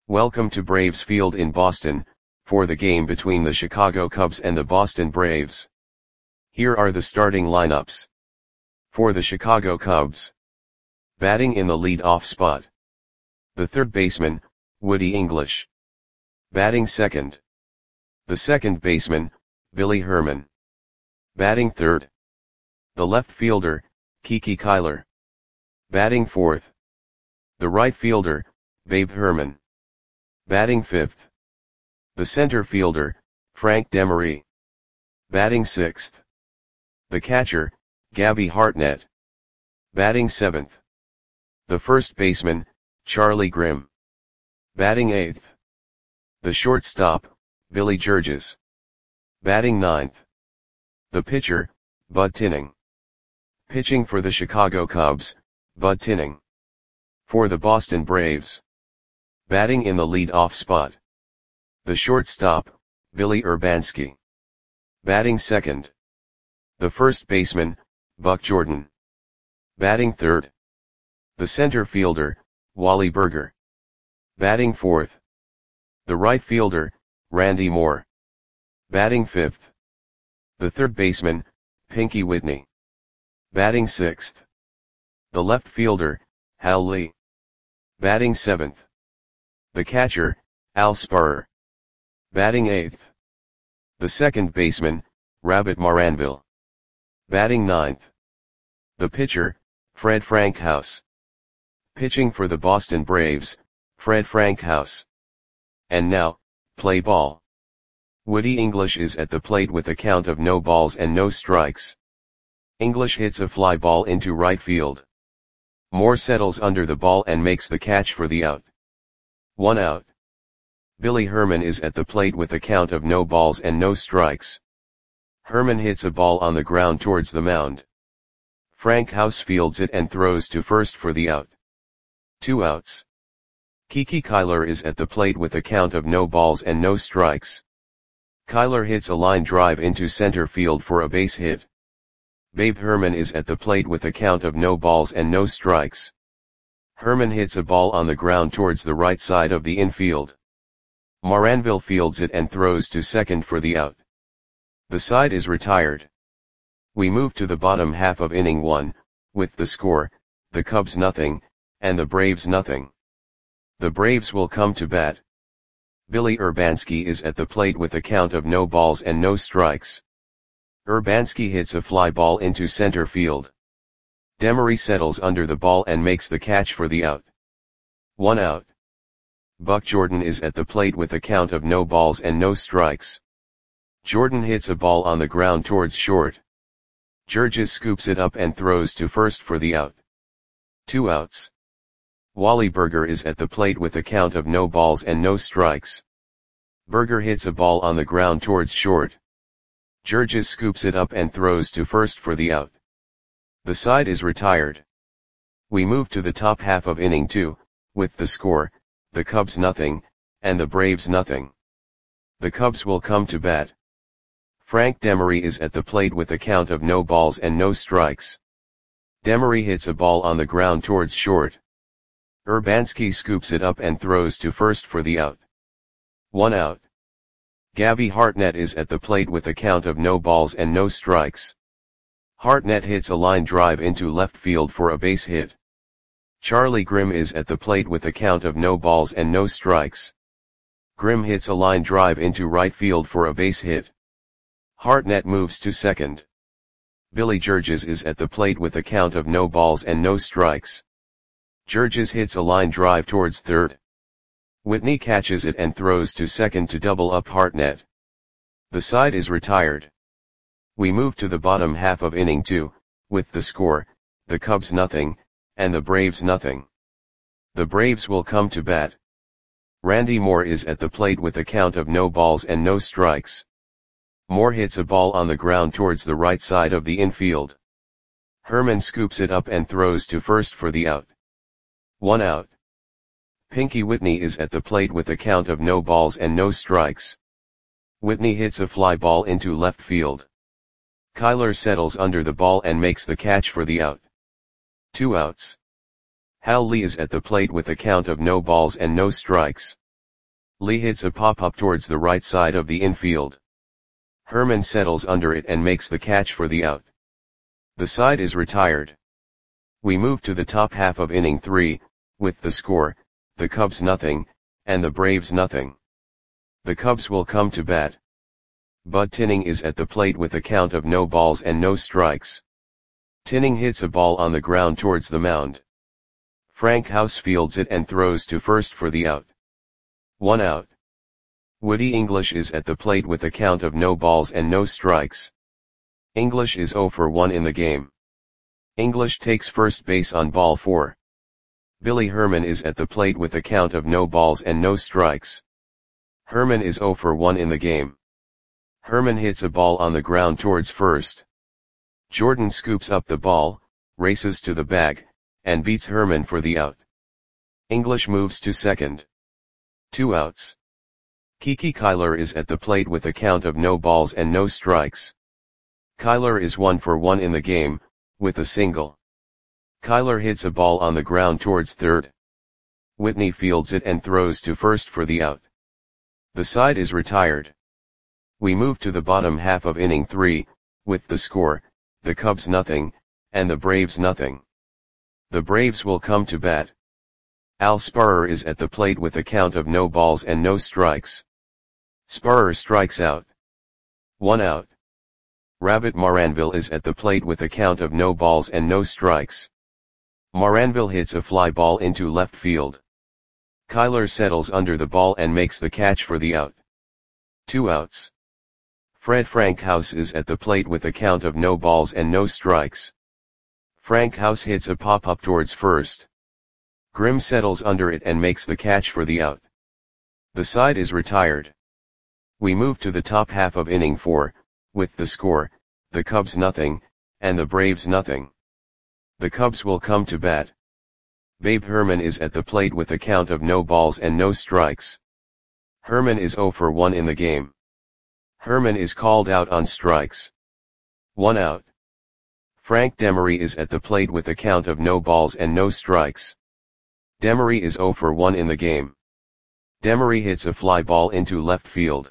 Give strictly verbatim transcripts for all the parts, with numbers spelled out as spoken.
Welcome to Braves Field in Boston, for the game between the Chicago Cubs and the Boston Braves. Here are the starting lineups. For the Chicago Cubs. Batting in the lead-off spot. The third baseman, Woody English. Batting second. The second baseman, Billy Herman. Batting third. The left fielder, Kiki Kyler. Batting fourth. The right fielder, Babe Herman. Batting fifth. The center fielder, Frank Demery. Batting sixth. The catcher, Gabby Hartnett. Batting seventh. The first baseman, Charlie Grimm. Batting eighth. The shortstop, Billy Georges. Batting ninth. The pitcher, Bud Tinning. Pitching for the Chicago Cubs, Bud Tinning. For the Boston Braves. Batting in the lead-off spot. The shortstop, Billy Urbanski. Batting second. The first baseman, Buck Jordan. Batting third. The center fielder, Wally Burger. Batting fourth. The right fielder, Randy Moore. Batting fifth. The third baseman, Pinky Whitney. Batting sixth. The left fielder, Hal Lee. Batting seventh. The catcher, Al Spurrier. Batting eighth. The second baseman, Rabbit Maranville. Batting ninth. The pitcher, Fred Frankhouse. Pitching for the Boston Braves, Fred Frankhouse. And now, play ball. Woody English is at the plate with a count of no balls and no strikes. English hits a fly ball into right field. Moore settles under the ball and makes the catch for the out. One out. Billy Herman is at the plate with a count of no balls and no strikes. Herman hits a ball on the ground towards the mound. Frankhouse fields it and throws to first for the out. Two outs. Kiki Kyler is at the plate with a count of no balls and no strikes. Kyler hits a line drive into center field for a base hit. Babe Herman is at the plate with a count of no balls and no strikes. Herman hits a ball on the ground towards the right side of the infield. Maranville fields it and throws to second for the out. The side is retired. We move to the bottom half of inning one, with the score, the Cubs nothing, and the Braves nothing. The Braves will come to bat. Billy Urbanski is at the plate with a count of no balls and no strikes. Urbanski hits a fly ball into center field. Demery settles under the ball and makes the catch for the out. One out. Buck Jordan is at the plate with a count of no balls and no strikes. Jordan hits a ball on the ground towards short. Georges scoops it up and throws to first for the out. Two outs. Wally Burger is at the plate with a count of no balls and no strikes. Burger hits a ball on the ground towards short. Georges scoops it up and throws to first for the out. The side is retired. We move to the top half of inning two, with the score, the Cubs nothing, and the Braves nothing. The Cubs will come to bat. Frank Demery is at the plate with a count of no balls and no strikes. Demery hits a ball on the ground towards short. Urbanski scoops it up and throws to first for the out. One out. Gabby Hartnett is at the plate with a count of no balls and no strikes. Hartnett hits a line drive into left field for a base hit. Charlie Grimm is at the plate with a count of no balls and no strikes. Grimm hits a line drive into right field for a base hit. Hartnett moves to second. Billy Georges is at the plate with a count of no balls and no strikes. Georges hits a line drive towards third. Whitney catches it and throws to second to double up Hartnett. The side is retired. We move to the bottom half of inning two, with the score, the Cubs nothing, and the Braves nothing. The Braves will come to bat. Randy Moore is at the plate with a count of no balls and no strikes. Moore hits a ball on the ground towards the right side of the infield. Herman scoops it up and throws to first for the out. One out. Pinky Whitney is at the plate with a count of no balls and no strikes. Whitney hits a fly ball into left field. Kyler settles under the ball and makes the catch for the out. Two outs. Hal Lee is at the plate with a count of no balls and no strikes. Lee hits a pop-up towards the right side of the infield. Herman settles under it and makes the catch for the out. The side is retired. We move to the top half of inning three, with the score, the Cubs nothing, and the Braves nothing. The Cubs will come to bat. Bud Tinning is at the plate with a count of no balls and no strikes. Tinning hits a ball on the ground towards the mound. Frank House fields it and throws to first for the out. One out. Woody English is at the plate with a count of no balls and no strikes. English is oh for one in the game. English takes first base on ball four. Billy Herman is at the plate with a count of no balls and no strikes. Herman is oh for one in the game. Herman hits a ball on the ground towards first. Jordan scoops up the ball, races to the bag, and beats Herman for the out. English moves to second. Two outs. Kiki Kyler is at the plate with a count of no balls and no strikes. Kyler is one for one in the game, with a single. Kyler hits a ball on the ground towards third. Whitney fields it and throws to first for the out. The side is retired. We move to the bottom half of inning three, with the score, the Cubs nothing, and the Braves nothing. The Braves will come to bat. Al Sparrer is at the plate with a count of no balls and no strikes. Sparrer strikes out. One out. Rabbit Maranville is at the plate with a count of no balls and no strikes. Maranville hits a fly ball into left field. Kyler settles under the ball and makes the catch for the out. Two outs. Fred Frank House is at the plate with a count of no balls and no strikes. Frank House hits a pop-up towards first. Grimm settles under it and makes the catch for the out. The side is retired. We move to the top half of inning four, with the score, the Cubs nothing, and the Braves nothing. The Cubs will come to bat. Babe Herman is at the plate with a count of no balls and no strikes. Herman is oh for one in the game. Herman is called out on strikes. One out. Frank Demery is at the plate with a count of no balls and no strikes. Demery is oh for one in the game. Demery hits a fly ball into left field.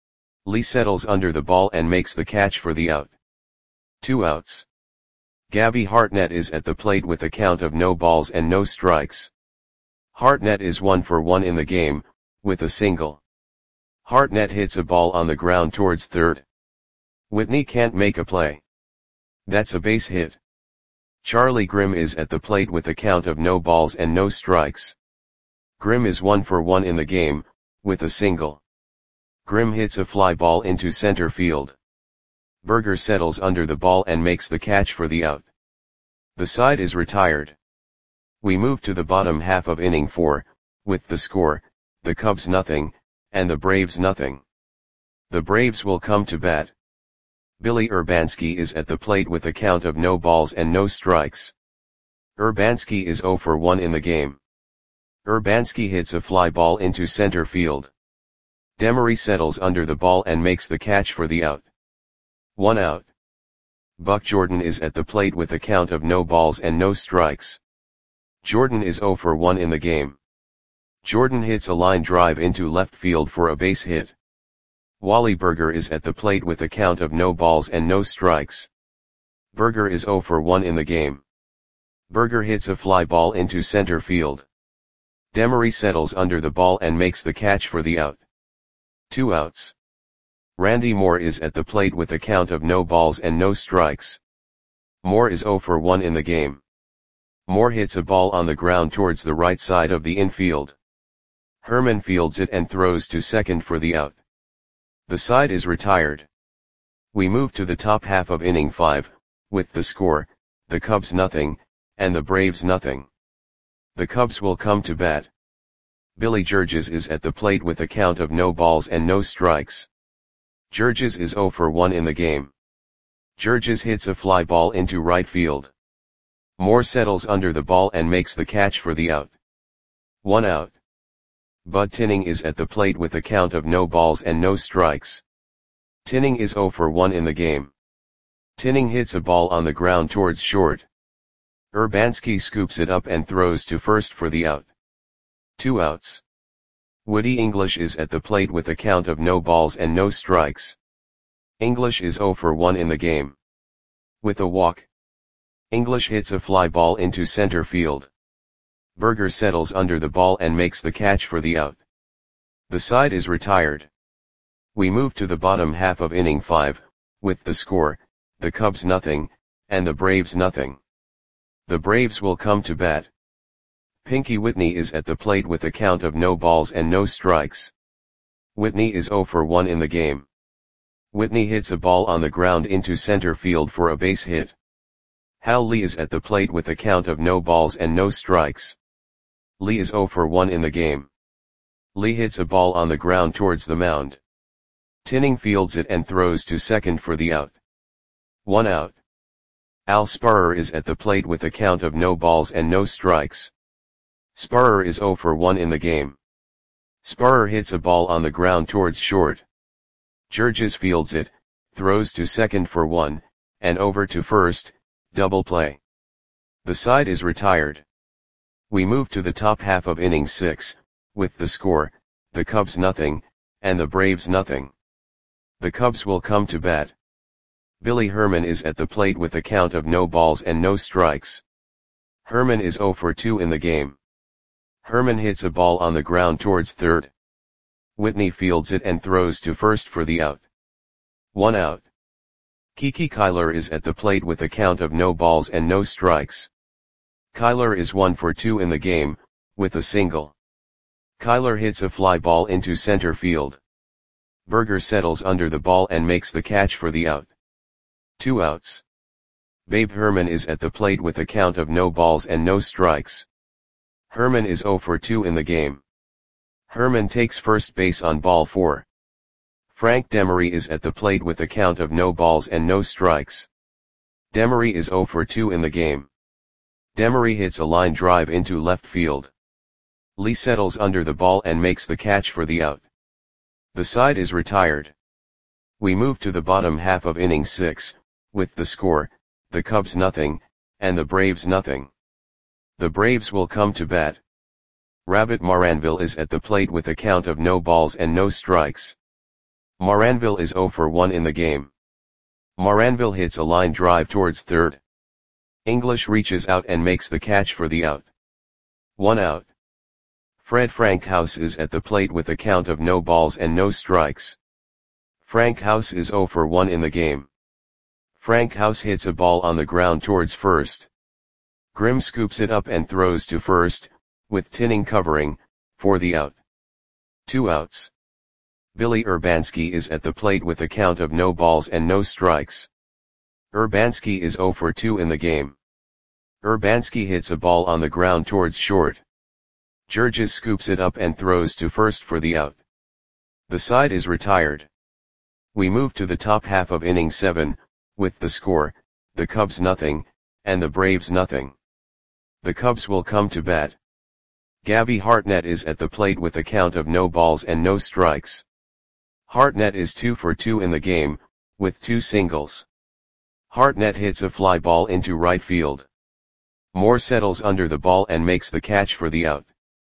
Lee settles under the ball and makes the catch for the out. Two outs. Gabby Hartnett is at the plate with a count of no balls and no strikes. Hartnett is one for one in the game, with a single. Hartnett hits a ball on the ground towards third. Whitney can't make a play. That's a base hit. Charlie Grimm is at the plate with a count of no balls and no strikes. Grimm is one for one in the game, with a single. Grimm hits a fly ball into center field. Berger settles under the ball and makes the catch for the out. The side is retired. We move to the bottom half of inning four, with the score, the Cubs nothing, and the Braves nothing. The Braves will come to bat. Billy Urbanski is at the plate with a count of no balls and no strikes. Urbanski is oh for one in the game. Urbanski hits a fly ball into center field. Demery settles under the ball and makes the catch for the out. One out. Buck Jordan is at the plate with a count of no balls and no strikes. Jordan is oh for one in the game. Jordan hits a line drive into left field for a base hit. Wally Berger is at the plate with a count of no balls and no strikes. Berger is oh for one in the game. Berger hits a fly ball into center field. Demery settles under the ball and makes the catch for the out. Two outs. Randy Moore is at the plate with a count of no balls and no strikes. Moore is oh for one in the game. Moore hits a ball on the ground towards the right side of the infield. Herman fields it and throws to second for the out. The side is retired. We move to the top half of inning five, with the score, the Cubs nothing, and the Braves nothing. The Cubs will come to bat. Billy Georges is at the plate with a count of no balls and no strikes. Georges is oh for one in the game. Georges hits a fly ball into right field. Moore settles under the ball and makes the catch for the out. One out. Bud Tinning is at the plate with a count of no balls and no strikes. Tinning is oh for one in the game. Tinning hits a ball on the ground towards short. Urbanski scoops it up and throws to first for the out. Two outs. Woody English is at the plate with a count of no balls and no strikes. English is zero for one in the game. With a walk, English hits a fly ball into center field. Berger settles under the ball and makes the catch for the out. The side is retired. We move to the bottom half of inning five, with the score, the Cubs nothing, and the Braves nothing. The Braves will come to bat. Pinky Whitney is at the plate with a count of no balls and no strikes. Whitney is zero for one in the game. Whitney hits a ball on the ground into center field for a base hit. Hal Lee is at the plate with a count of no balls and no strikes. Lee is zero for one in the game. Lee hits a ball on the ground towards the mound. Tinning fields it and throws to second for the out. One out. Al Sparrer is at the plate with a count of no balls and no strikes. Sparrer is zero for one in the game. Sparrer hits a ball on the ground towards short. Georges fields it, throws to second for one, and over to first, double play. The side is retired. We move to the top half of inning six, with the score, the Cubs nothing, and the Braves nothing. The Cubs will come to bat. Billy Herman is at the plate with a count of no balls and no strikes. Herman is zero for two in the game. Herman hits a ball on the ground towards third. Whitney fields it and throws to first for the out. One out. Kiki Kyler is at the plate with a count of no balls and no strikes. Kyler is one for two in the game, with a single. Kyler hits a fly ball into center field. Berger settles under the ball and makes the catch for the out. Two outs. Babe Herman is at the plate with a count of no balls and no strikes. Herman is zero for two in the game. Herman takes first base on ball four. Frank Demery is at the plate with a count of no balls and no strikes. Demery is zero for two in the game. Demery hits a line drive into left field. Lee settles under the ball and makes the catch for the out. The side is retired. We move to the bottom half of inning six, with the score, the Cubs nothing, and the Braves nothing. The Braves will come to bat. Rabbit Maranville is at the plate with a count of no balls and no strikes. Maranville is zero for one in the game. Maranville hits a line drive towards third. English reaches out and makes the catch for the out. One out. Fred Frankhouse is at the plate with a count of no balls and no strikes. Frankhouse is zero for one in the game. Frankhouse hits a ball on the ground towards first. Grimm scoops it up and throws to first, with Tinning covering, for the out. Two outs. Billy Urbanski is at the plate with a count of no balls and no strikes. Urbanski is zero for two in the game. Urbanski hits a ball on the ground towards short. Georges scoops it up and throws to first for the out. The side is retired. We move to the top half of inning seven, with the score, the Cubs nothing, and the Braves nothing. The Cubs will come to bat. Gabby Hartnett is at the plate with a count of no balls and no strikes. Hartnett is two for two in the game, with two singles. Hartnett hits a fly ball into right field. Moore settles under the ball and makes the catch for the out.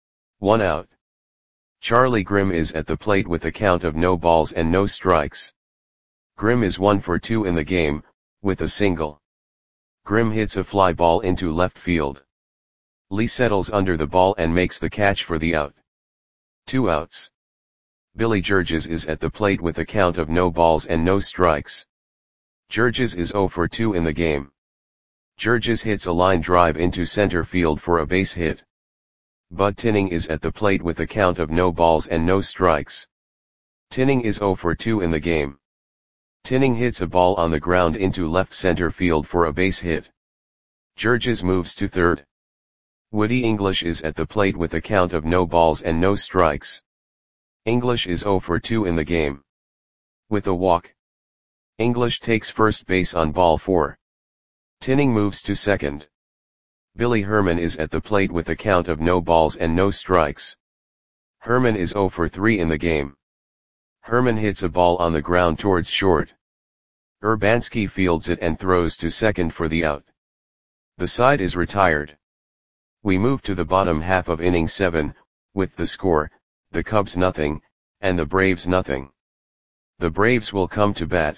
One out. Charlie Grimm is at the plate with a count of no balls and no strikes. Grimm is one for two in the game, with a single. Grimm hits a fly ball into left field. Lee settles under the ball and makes the catch for the out. Two outs. Billy Georges is at the plate with a count of no balls and no strikes. Georges is zero for two in the game. Georges hits a line drive into center field for a base hit. Bud Tinning is at the plate with a count of no balls and no strikes. Tinning is zero for two in the game. Tinning hits a ball on the ground into left center field for a base hit. Georges moves to third. Woody English is at the plate with a count of no balls and no strikes. English is zero for two in the game. With a walk, English takes first base on ball four. Tinning moves to second. Billy Herman is at the plate with a count of no balls and no strikes. Herman is zero for three in the game. Herman hits a ball on the ground towards short. Urbanski fields it and throws to second for the out. The side is retired. We move to the bottom half of inning seven, with the score, the Cubs nothing, and the Braves nothing. The Braves will come to bat.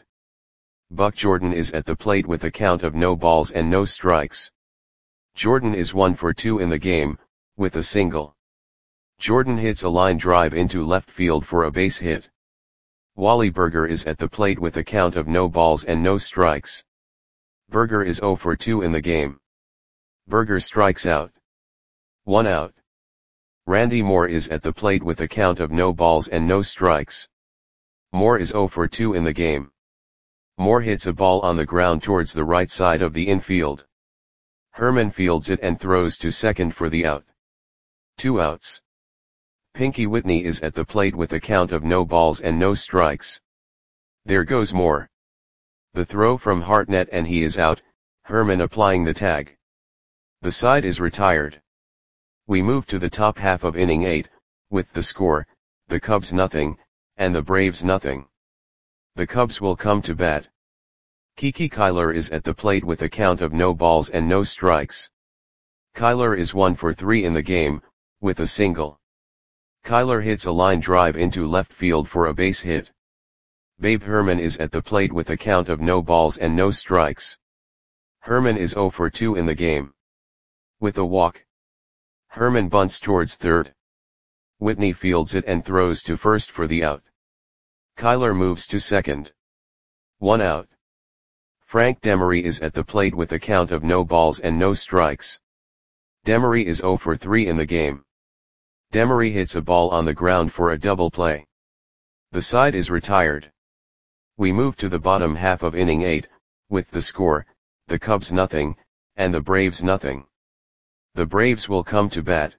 Buck Jordan is at the plate with a count of no balls and no strikes. Jordan is one for two in the game, with a single. Jordan hits a line drive into left field for a base hit. Wally Burger is at the plate with a count of no balls and no strikes. Burger is zero for two in the game. Burger strikes out. One out. Randy Moore is at the plate with a count of no balls and no strikes. Moore is zero for two in the game. Moore hits a ball on the ground towards the right side of the infield. Herman fields it and throws to second for the out. Two outs. Pinky Whitney is at the plate with a count of no balls and no strikes. There goes Moore. The throw from Hartnett and he is out, Herman applying the tag. The side is retired. We move to the top half of inning eight, with the score, the Cubs nothing, and the Braves nothing. The Cubs will come to bat. Kiki Kyler is at the plate with a count of no balls and no strikes. Kyler is one for three in the game, with a single. Kyler hits a line drive into left field for a base hit. Babe Herman is at the plate with a count of no balls and no strikes. Herman is zero for two in the game. With a walk. Herman bunts towards third. Whitney fields it and throws to first for the out. Kyler moves to second. One out. Frank Demery is at the plate with a count of no balls and no strikes. Demery is zero for three in the game. Demery hits a ball on the ground for a double play. The side is retired. We move to the bottom half of inning eight, with the score, the Cubs nothing, and the Braves nothing. The Braves will come to bat.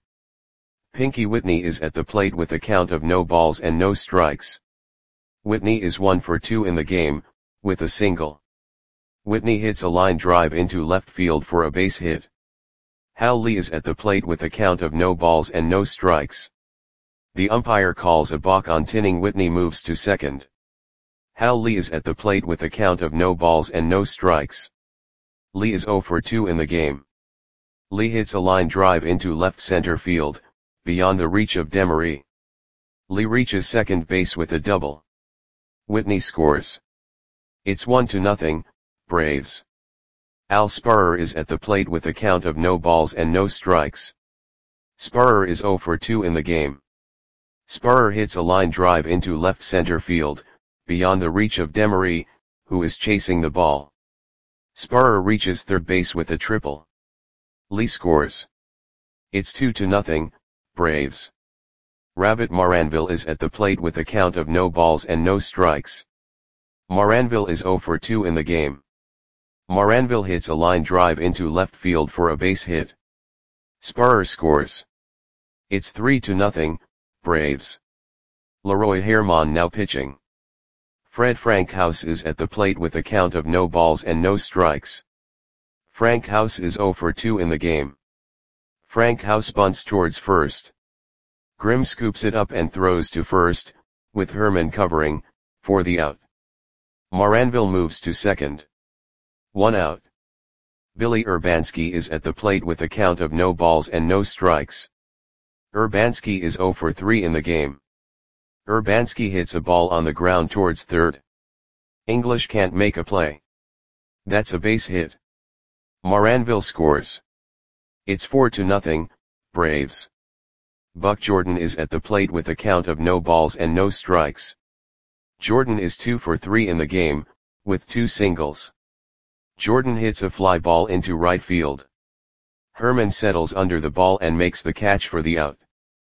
Pinky Whitney is at the plate with a count of no balls and no strikes. Whitney is one for two in the game, with a single. Whitney hits a line drive into left field for a base hit. Hal Lee is at the plate with a count of no balls and no strikes. The umpire calls a balk on Tinning. Whitney moves to second. Hal Lee is at the plate with a count of no balls and no strikes. Lee is zero for two in the game. Lee hits a line drive into left center field, beyond the reach of Demery. Lee reaches second base with a double. Whitney scores. It's one to nothing, Braves. Al Sparrer is at the plate with a count of no balls and no strikes. Sparrer is zero for two in the game. Sparrer hits a line drive into left center field, beyond the reach of Demery, who is chasing the ball. Sparrer reaches third base with a triple. Lee scores. It's two to nothing, Braves. Rabbit Maranville is at the plate with a count of no balls and no strikes. Maranville is zero for two in the game. Maranville hits a line drive into left field for a base hit. Sparrer scores. It's three to nothing, Braves. Leroy Herman now pitching. Fred Frankhouse is at the plate with a count of no balls and no strikes. Frankhouse is zero for two in the game. Frankhouse bunts towards first. Grimm scoops it up and throws to first, with Herman covering, for the out. Maranville moves to second. One out. Billy Urbanski is at the plate with a count of no balls and no strikes. Urbanski is zero for three in the game. Urbanski hits a ball on the ground towards third. English can't make a play. That's a base hit. Maranville scores. It's four to nothing, Braves. Buck Jordan is at the plate with a count of no balls and no strikes. Jordan is two for three in the game, with two singles. Jordan hits a fly ball into right field. Herman settles under the ball and makes the catch for the out.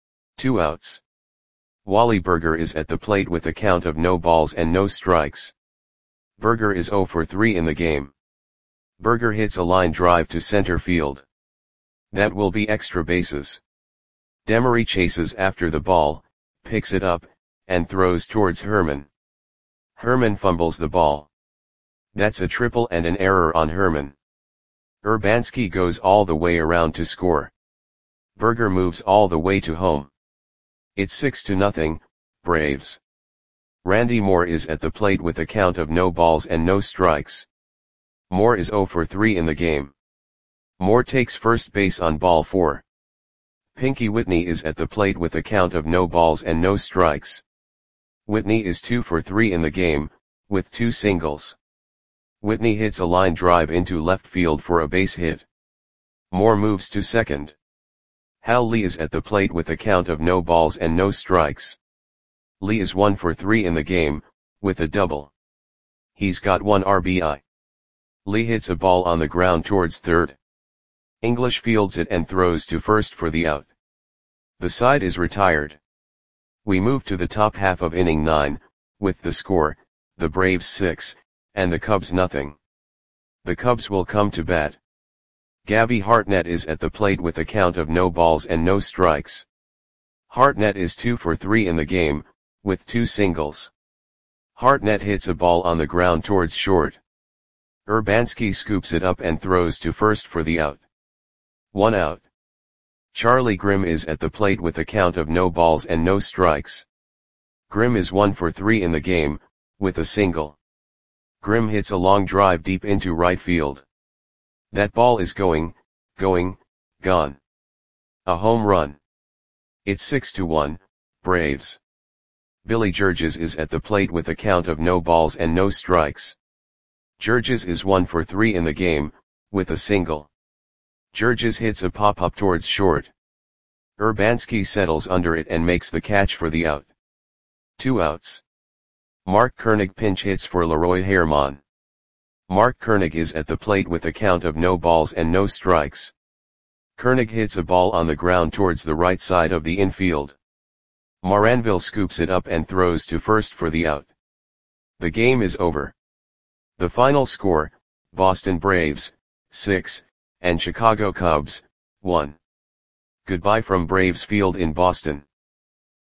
Two outs. Wally Burger is at the plate with a count of no balls and no strikes. Burger is zero for three in the game. Burger hits a line drive to center field. That will be extra bases. Demery chases after the ball, picks it up, and throws towards Herman. Herman fumbles the ball. That's a triple and an error on Herman. Urbanski goes all the way around to score. Burger moves all the way to home. It's six to nothing, Braves. Randy Moore is at the plate with a count of no balls and no strikes. Moore is zero for three in the game. Moore takes first base on ball four. Pinky Whitney is at the plate with a count of no balls and no strikes. Whitney is two for three in the game, with two singles. Whitney hits a line drive into left field for a base hit. Moore moves to second. Hal Lee is at the plate with a count of no balls and no strikes. Lee is one for three in the game, with a double. He's got one R B I. Lee hits a ball on the ground towards third. English fields it and throws to first for the out. The side is retired. We move to the top half of inning nine, with the score, the Braves six, and the Cubs nothing. The Cubs will come to bat. Gabby Hartnett is at the plate with a count of no balls and no strikes. Hartnett is two for three in the game, with two singles. Hartnett hits a ball on the ground towards short. Urbanski scoops it up and throws to first for the out. One out. Charlie Grimm is at the plate with a count of no balls and no strikes. Grimm is one for three in the game, with a single. Grimm hits a long drive deep into right field. That ball is going, going, gone. A home run. It's six to one, Braves. Billy Georges is at the plate with a count of no balls and no strikes. Georges is one for three in the game, with a single. Georges hits a pop-up towards short. Urbanski settles under it and makes the catch for the out. Two outs. Mark Koenig pinch hits for Leroy Herman. Mark Koenig is at the plate with a count of no balls and no strikes. Koenig hits a ball on the ground towards the right side of the infield. Moranville scoops it up and throws to first for the out. The game is over. The final score, Boston Braves, six, and Chicago Cubs, one. Goodbye from Braves Field in Boston.